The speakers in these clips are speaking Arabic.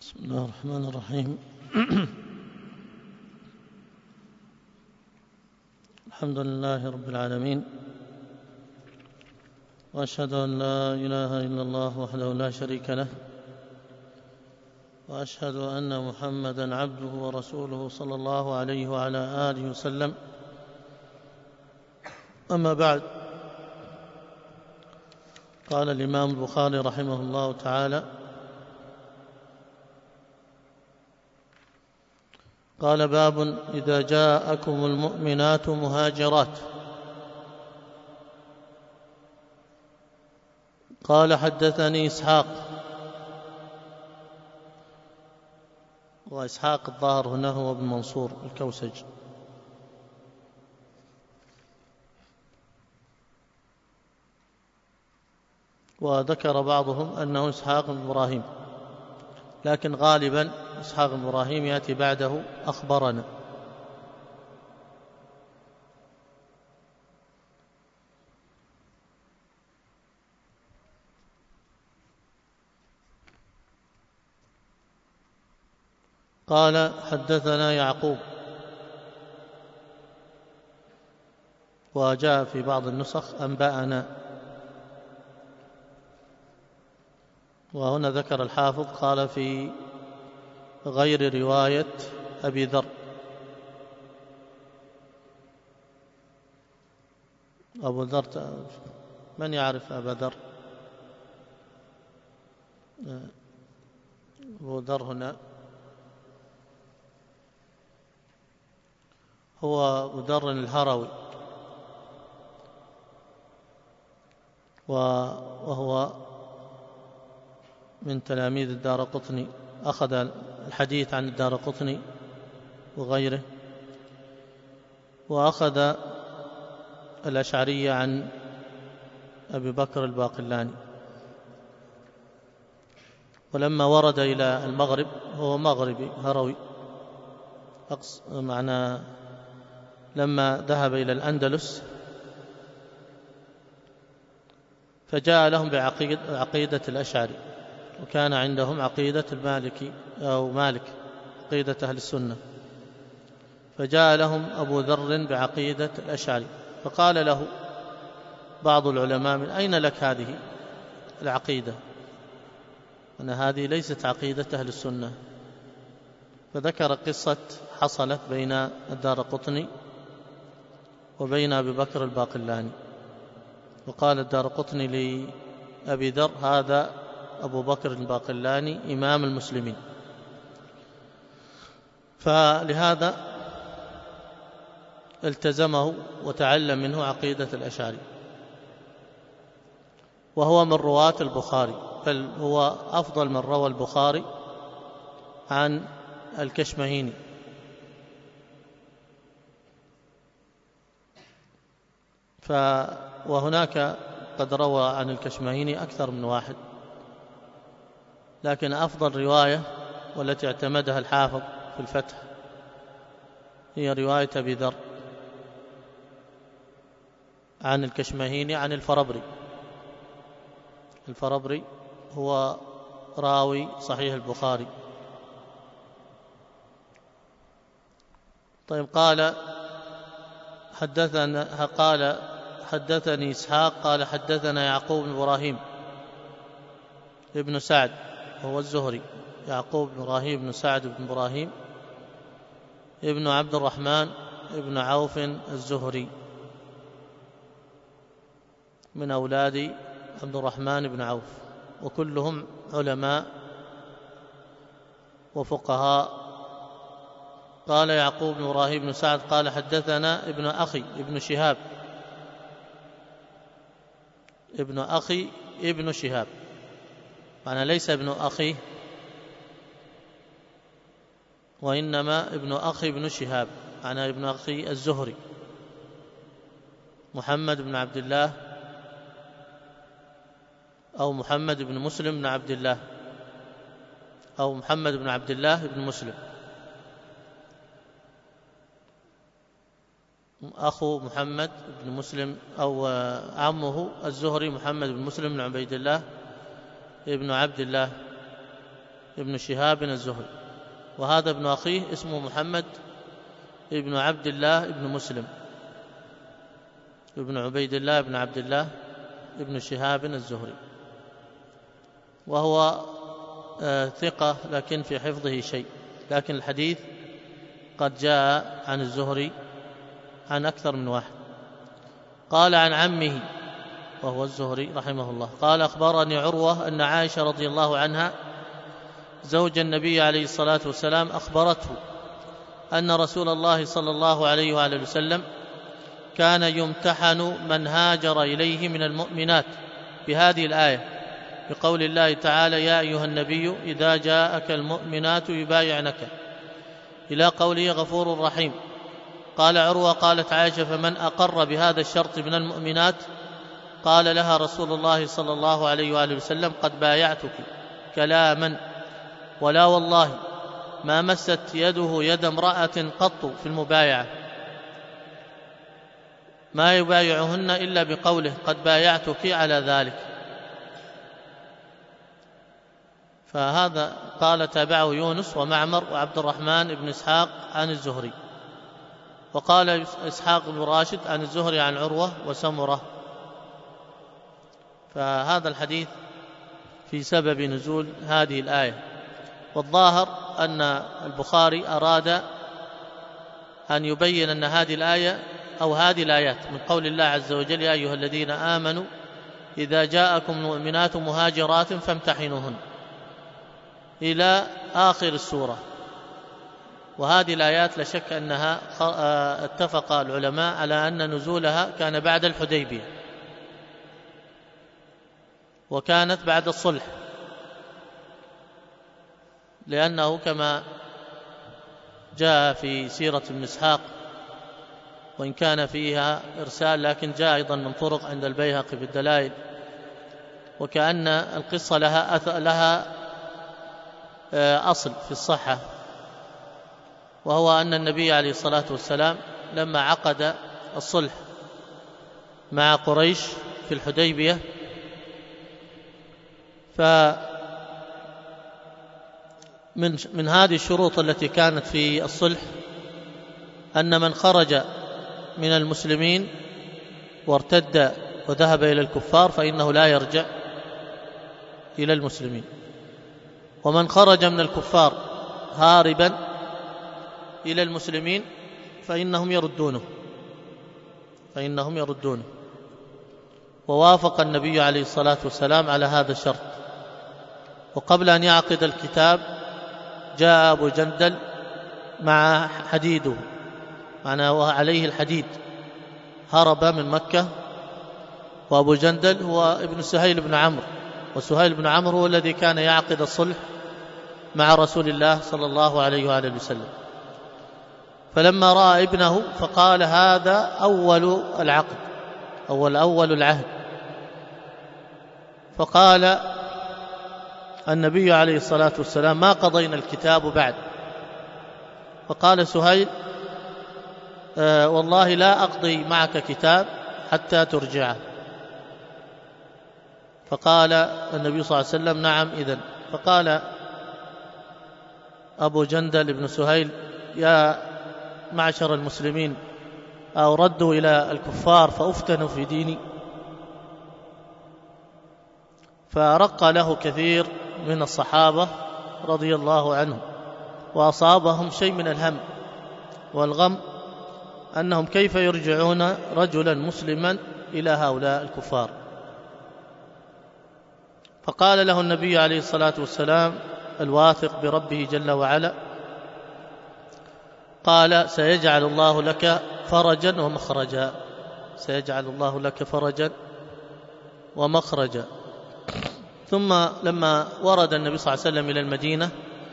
بسم الله الرحمن الرحيم. الحمد لله رب العالمين، وأشهد أن لا إله إلا الله وحده لا شريك له، وأشهد أن محمدًا عبده ورسوله صلى الله عليه وعلى آله وسلم. أما بعد، قال الإمام البخاري رحمه الله تعالى: قال: باب إذا جاءكم المؤمنات مهاجرات. قال: حدثني إسحاق، وإسحاق الظاهر هنا هو ابن منصور الكوسج، وذكر بعضهم أنه إسحاق بن إبراهيم، لكن غالبا إسحاق بن إبراهيم يأتي بعده أخبرنا. قال: حدثنا يعقوب، وجاء في بعض النسخ أنبأنا، وهنا ذكر الحافظ قال: في غير رواية أبي ذر. أبو ذر، من يعرف أبا ذر؟ أبو ذر هنا هو أبو ذر الهروي، وهو من تلاميذ الدارقطني، أخذ الحديث عن الدارقطني وغيره، وأخذ الأشعرية عن أبي بكر الباقلاني. ولما ورد إلى المغرب، هو مغربي هروي، معنى لما ذهب إلى الأندلس فجاء لهم بعقيدة الأشعري، وكان عندهم عقيدة المالكي أو مالك، عقيدة أهل السنة، فجاء لهم أبو ذر بعقيدة الأشعري، فقال له بعض العلماء: من أين لك هذه العقيدة؟ أن هذه ليست عقيدة أهل السنة. فذكر قصة حصلت بين الدارقطني وبين أبي بكر الباقلاني، وقال الدارقطني لأبي ذر: هذا أبو بكر الباقلاني إمام المسلمين. فلهذا التزمه وتعلم منه عقيدة الأشعري، وهو من رواة البخاري، بل هو أفضل من روى البخاري عن الكشمهيني. وهناك قد روى عن الكشمهيني أكثر من واحد، لكن أفضل رواية والتي اعتمدها الحافظ في الفتح هي رواية أبي ذر عن الكشمهيني عن الفربري. الفربري هو راوي صحيح البخاري. طيب، قال: حدثني إسحاق قال: حدثنا يعقوب بن إبراهيم ابن سعد، وهو الزهري، يعقوب بن إبراهيم بن سعد بن إبراهيم ابن عبد الرحمن ابن عوف الزهري، من أولاد عبد الرحمن بن عوف، وكلهم علماء وفقهاء. قال يعقوب بن إبراهيم بن سعد قال: حدثنا ابن أخي ابن شهاب، ابن أخي ابن شهاب، معنى ليس ابن أخيه، وإنما ابن أخي ابن شهاب، معنى ابن أخي الزهري، محمد بن عبد الله أو محمد بن مسلم بن عبد الله، أو محمد بن عبد الله بن مسلم، أخو محمد بن مسلم، أو عمه الزهري محمد بن مسلم بن عبيد الله ابن عبد الله ابن شهاب الزهري، وهذا ابن أخيه اسمه محمد ابن عبد الله ابن مسلم ابن عبيد الله ابن عبد الله ابن شهاب الزهري، وهو ثقة لكن في حفظه شيء، لكن الحديث قد جاء عن الزهري عن أكثر من واحد. قال عن عمه وهو الزهري رحمه الله قال أخبرني عروة أن عائشة رضي الله عنها زوج النبي عليه الصلاة والسلام أخبرته أن رسول الله صلى الله عليه وآله وسلم كان يمتحن من هاجر إليه من المؤمنات بهذه الآية، بقول الله تعالى: يا أيها النبي إذا جاءك المؤمنات يبايعنك، إلى قوله: غفور رحيم. قال عروة: قالت عائشة: فمن أقر بهذا الشرط من المؤمنات؟ قال لها رسول الله صلى الله عليه وآله وسلم: قد بايعتك كلاما، ولا والله ما مست يده يد امرأة قط في المبايعة ما يبايعهن إلا بقوله: قد بايعتك على ذلك. فهذا قال تابعه يونس ومعمر وعبد الرحمن بن إسحاق عن الزهري، وقال إسحاق بن راشد عن الزهري عن عروة وسمرة. فهذا الحديث في سبب نزول هذه الآية. والظاهر أن البخاري أراد أن يبين أن هذه الآية أو هذه الآيات من قول الله عز وجل: يا أيها الذين آمنوا إذا جاءكم المؤمنات مهاجرات فامتحنوهن، إلى آخر السورة. وهذه الآيات لا شك أنها اتفق العلماء على أن نزولها كان بعد الحديبية، وكانت بعد الصلح، لأنه كما جاء في سيرة ابن إسحاق، وإن كان فيها إرسال لكن جاء أيضا من طرق عند البيهقي بالدلائل، وكأن القصة لها أصل في الصحة، وهو أن النبي عليه الصلاة والسلام لما عقد الصلح مع قريش في الحديبية، من هذه الشروط التي كانت في الصلح أن من خرج من المسلمين وارتد وذهب إلى الكفار فإنه لا يرجع إلى المسلمين، ومن خرج من الكفار هاربا إلى المسلمين فإنهم يردونه. ووافق النبي عليه الصلاة والسلام على هذا الشرط. وقبل أن يعقد الكتاب جاء أبو جندل مع حديده، معناه عليه الحديد، هرب من مكة. وأبو جندل هو ابن سهيل بن عمرو، وسهيل بن عمرو هو الذي كان يعقد الصلح مع رسول الله صلى الله عليه وآله وسلم. فلما رأى ابنه فقال: هذا أول العقد، أول العهد. فقال النبي عليه الصلاة والسلام: ما قضينا الكتاب بعد. فقال سهيل: والله لا أقضي معك كتاب حتى ترجعه. فقال النبي صلى الله عليه وسلم: نعم إذن. فقال أبو جندل بن سهيل: يا معشر المسلمين، أو ردوا إلى الكفار فأفتنوا في ديني. فرق له كثير من الصحابة رضي الله عنهم، وأصابهم شيء من الهم والغم أنهم كيف يرجعون رجلا مسلما إلى هؤلاء الكفار. فقال له النبي عليه الصلاة والسلام الواثق بربه جل وعلا، قال: سيجعل الله لك فرجا ومخرجا، سيجعل الله لك فرجا ومخرجا. ثم لما ورد النبي صلى الله عليه وسلم إلى المدينة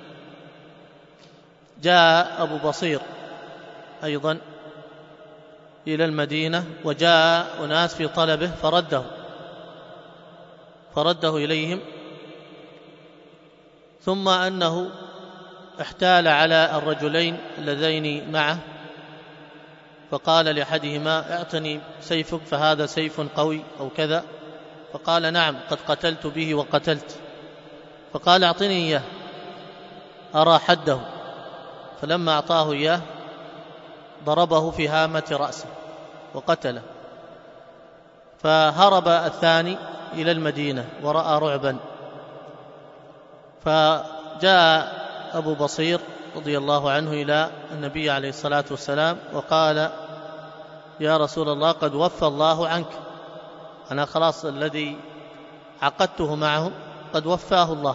جاء أبو بصير أيضا إلى المدينة، وجاء أناس في طلبه فرده إليهم، ثم أنه احتال على الرجلين اللذين معه، فقال لأحدهما: اعطني سيفك فهذا سيف قوي أو كذا. فقال: نعم قد قتلت به وقتلت. فقال: اعطني إياه. أرى حده، فلما أعطاه إياه ضربه في هامة رأسه وقتله. فهرب الثاني إلى المدينة ورأى رعبا، فجاء أبو بصير رضي الله عنه إلى النبي عليه الصلاة والسلام وقال: يا رسول الله، قد وفى الله عنك، أنا خلاص الذي عقدته معه قد وفاه الله.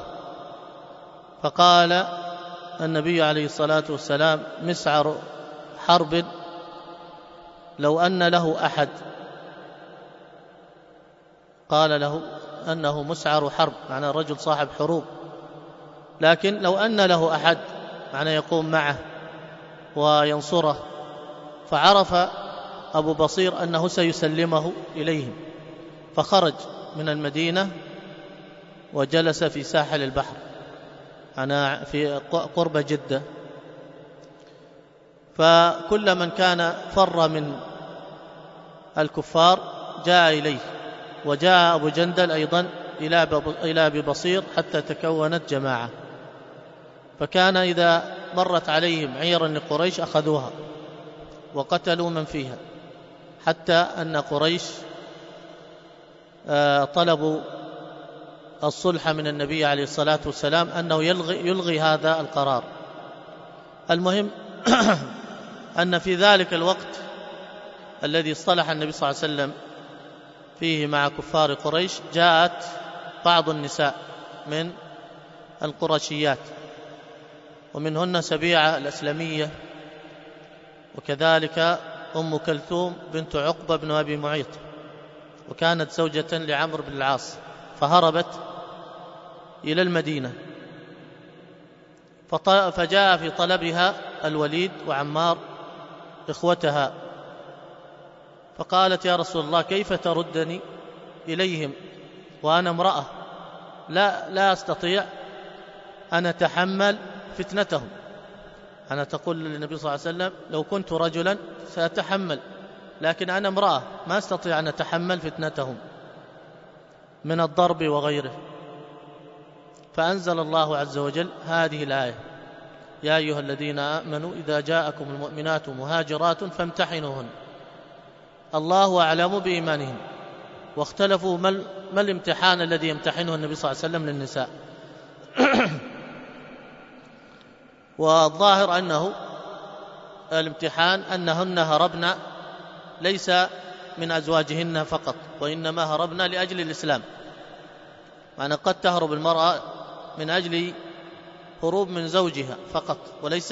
فقال النبي عليه الصلاة والسلام: مسعر حرب لو أن له أحد. قال له أنه مسعر حرب، معنى رجل صاحب حروب، لكن لو أن له أحد معنى يقوم معه وينصره. فعرف أبو بصير أنه سيسلمه إليهم، فخرج من المدينة وجلس في ساحل البحر، أنا في قرب جدة. فكل من كان فر من الكفار جاء إليه، وجاء أبو جندل أيضا إلى أبي بصير حتى تكونت جماعة. فكان إذا مرت عليهم عيرا لقريش أخذوها وقتلوا من فيها، حتى أن قريش طلبوا الصلح من النبي عليه الصلاة والسلام أنه يلغي هذا القرار. المهم أن في ذلك الوقت الذي اصطلح النبي صلى الله عليه وسلم فيه مع كفار قريش، جاءت بعض النساء من القرشيات، ومنهن سبيعة الأسلمية، وكذلك أم كلثوم بنت عقبة بن أبي معيط، وكانت زوجة لعمرو بن العاص، فهربت إلى المدينة. فجاء في طلبها الوليد وعمار إخوتها، فقالت: يا رسول الله، كيف تردني إليهم وأنا امرأة لا أستطيع أن أتحمل فتنتهم؟ أنا تقول للنبي صلى الله عليه وسلم: لو كنت رجلا سأتحمل، لكن أنا امرأة ما أستطيع أن أتحمل فتنتهم من الضرب وغيره. فأنزل الله عز وجل هذه الآية: يا أيها الذين آمنوا إذا جاءكم المؤمنات مهاجرات فامتحنوهن الله أعلم بإيمانهن. واختلفوا ما الامتحان الذي يمتحنه النبي صلى الله عليه وسلم للنساء. والظاهر أنه الامتحان أنهن هربن ليس من أزواجهن فقط، وإنما هربن لأجل الإسلام. معنى قد تهرب المرأة من أجل هروب من زوجها فقط، وليس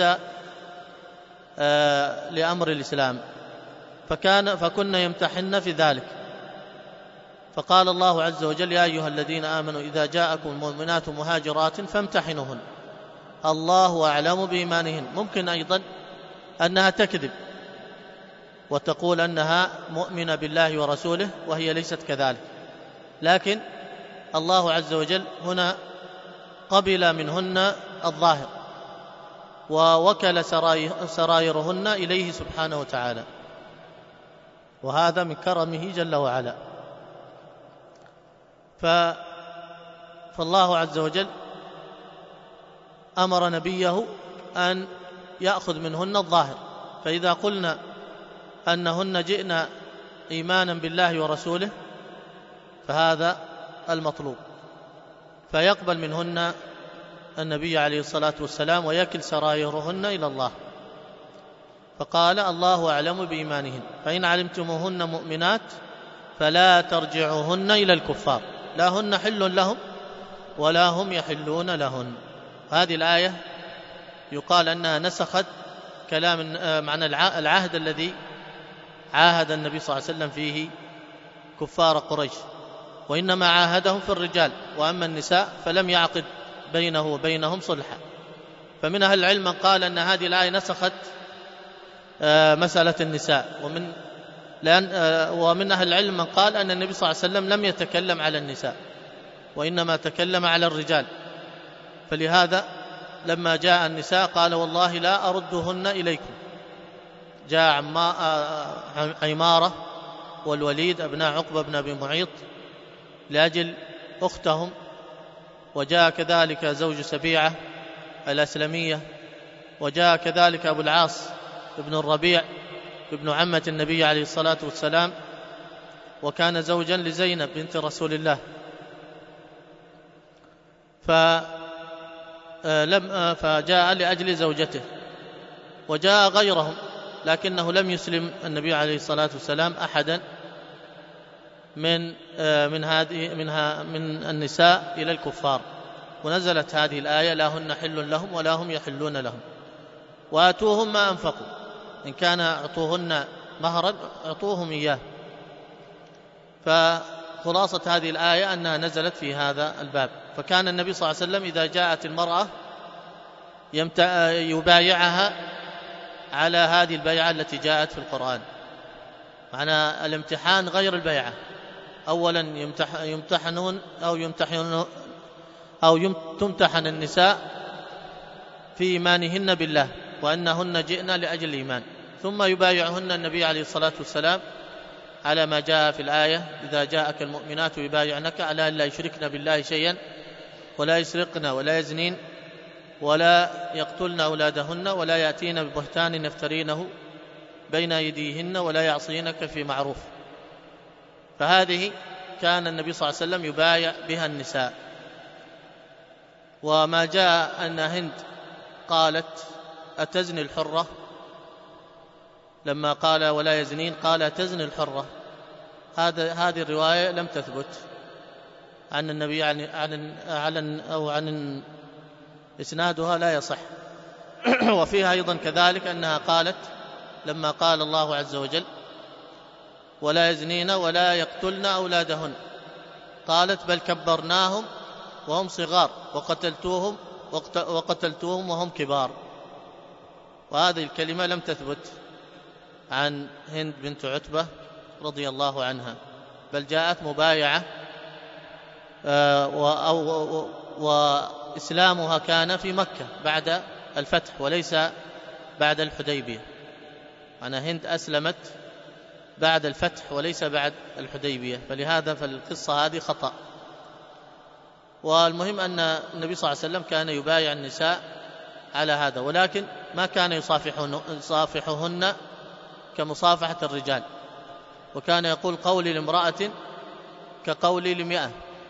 لأمر الإسلام. فكنا يمتحن في ذلك. فقال الله عز وجل: يا أيها الذين آمنوا إذا جاءكم المؤمنات مهاجرات فامتحنوهن الله أعلم بإيمانهن. ممكن أيضا أنها تكذب وتقول أنها مؤمنة بالله ورسوله وهي ليست كذلك، لكن الله عز وجل هنا قبل منهن الظاهر ووكل سرائرهن إليه سبحانه وتعالى، وهذا من كرمه جل وعلا. فالله عز وجل أمر نبيه أن يأخذ منهن الظاهر. فإذا قلنا أنهن جئن إيمانا بالله ورسوله فهذا المطلوب، فيقبل منهن النبي عليه الصلاة والسلام ويكل سرائرهن إلى الله. فقال: الله أعلم بإيمانهن، فإن علمتموهن مؤمنات فلا ترجعوهن إلى الكفار، لا هن حل لهم ولا هم يحلون لهن. هذه الآية يقال أنها نسخت كلام معنى العهد الذي عاهد النبي صلى الله عليه وسلم فيه كفار قريش، وإنما عاهدهم في الرجال، وأما النساء فلم يعقد بينه وبينهم صلحا. فمن أهل العلم من قال أن هذه الآية نسخت مسألة النساء، ومن أهل العلم من قال أن النبي صلى الله عليه وسلم لم يتكلم على النساء وإنما تكلم على الرجال، فلهذا لما جاء النساء قال: والله لا أردهن إليكم. جاء عمارة والوليد أبناء عقبة بن أبي معيط لأجل أختهم، وجاء كذلك زوج سبيعة الأسلمية. وجاء كذلك أبو العاص ابن الربيع ابن عمة النبي عليه الصلاة والسلام، وكان زوجا لزينب بنت رسول الله، فجاء لأجل زوجته. وجاء غيرهم لكنه لم يسلم النبي عليه الصلاة والسلام أحدا من النساء إلى الكفار، ونزلت هذه الآية: لا هن حل لهم ولا هم يحلون لهم وآتوهم ما أنفقوا، إن كان أعطوهن مهرا أعطوهم إياه. فخلاصة هذه الآية أنها نزلت في هذا الباب. فكان النبي صلى الله عليه وسلم إذا جاءت المرأة يبايعها على هذه البيعة التي جاءت في القرآن. معنى الامتحان غير البيعة، أولا تمتحن النساء في إيمانهن بالله وأنهن جئن لأجل الإيمان، ثم يبايعهن النبي عليه الصلاة والسلام على ما جاء في الآية: إذا جاءك المؤمنات يبايعنك على أن لا يشركن بالله شيئا ولا يسرقن ولا يزنين ولا يقتلن أولادهن ولا يأتين ببهتان يفترينه بين أيديهن ولا يعصينك في معروف. فهذه كان النبي صلى الله عليه وسلم يبايع بها النساء. وما جاء أن هند قالت: أتزني الحرة؟ لما قال ولا يزنين قال: أتزني الحرة؟ هذه الرواية لم تثبت عن النبي، عن إسنادها لا يصح. وفيها أيضا كذلك أنها قالت لما قال الله عز وجل: ولا يزنين ولا يقتلن أولادهن، قالت: بل كبرناهم وهم صغار وقتلتوهم وهم كبار. وهذه الكلمة لم تثبت عن هند بنت عتبة رضي الله عنها، بل جاءت مبايعة، وإسلامها كان في مكة بعد الفتح وليس بعد الحديبية. أنا هند أسلمت بعد الفتح وليس بعد الحديبية، فلهذا فالقصة هذه خطأ. والمهم أن النبي صلى الله عليه وسلم كان يبايع النساء على هذا، ولكن ما كان يصافحهن كمصافحة الرجال، وكان يقول: قولي لامرأة كقولي ل100.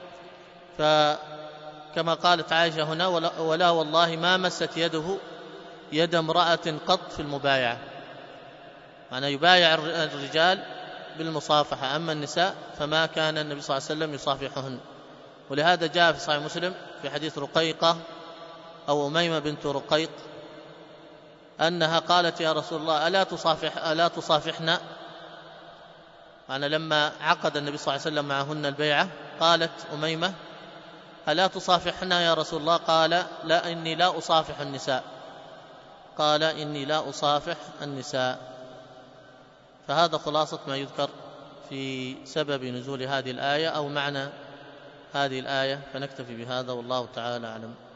فكما قالت عائشة هنا: ولا والله ما مست يده يد امرأة قط في المبايعة. معنى يبايع الرجال بالمصافحة، أما النساء فما كان النبي صلى الله عليه وسلم يصافحهن. ولهذا جاء في صحيح مسلم في حديث رقيقة أو أميمة بنت رقيق أنها قالت: يا رسول الله ألا تصافحنا؟ أنا لما عقد النبي صلى الله عليه وسلم معهن البيعة قالت أميمة: ألا تصافحنا يا رسول الله؟ قال: لا، إني لا أصافح النساء. قال: إني لا أصافح النساء. فهذا خلاصة ما يذكر في سبب نزول هذه الآية أو معنى هذه الآية، فنكتفي بهذا والله تعالى أعلم.